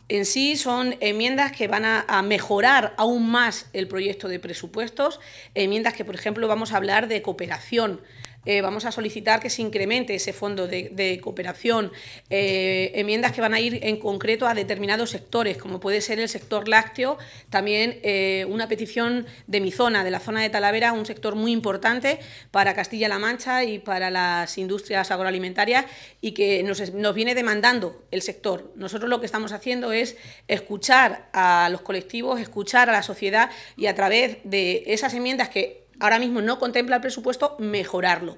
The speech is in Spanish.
En sí son enmiendas que van a mejorar aún más el proyecto de presupuestos, enmiendas que, por ejemplo, vamos a hablar de cooperación. Vamos a solicitar que se incremente ese fondo de cooperación, enmiendas que van a ir en concreto a determinados sectores, como puede ser el sector lácteo, también una petición de mi zona, de la zona de Talavera, un sector muy importante para Castilla-La Mancha y para las industrias agroalimentarias y que nos viene demandando el sector. Nosotros lo que estamos haciendo es escuchar a los colectivos, escuchar a la sociedad y a través de esas enmiendas que ahora mismo no contempla el presupuesto, mejorarlo.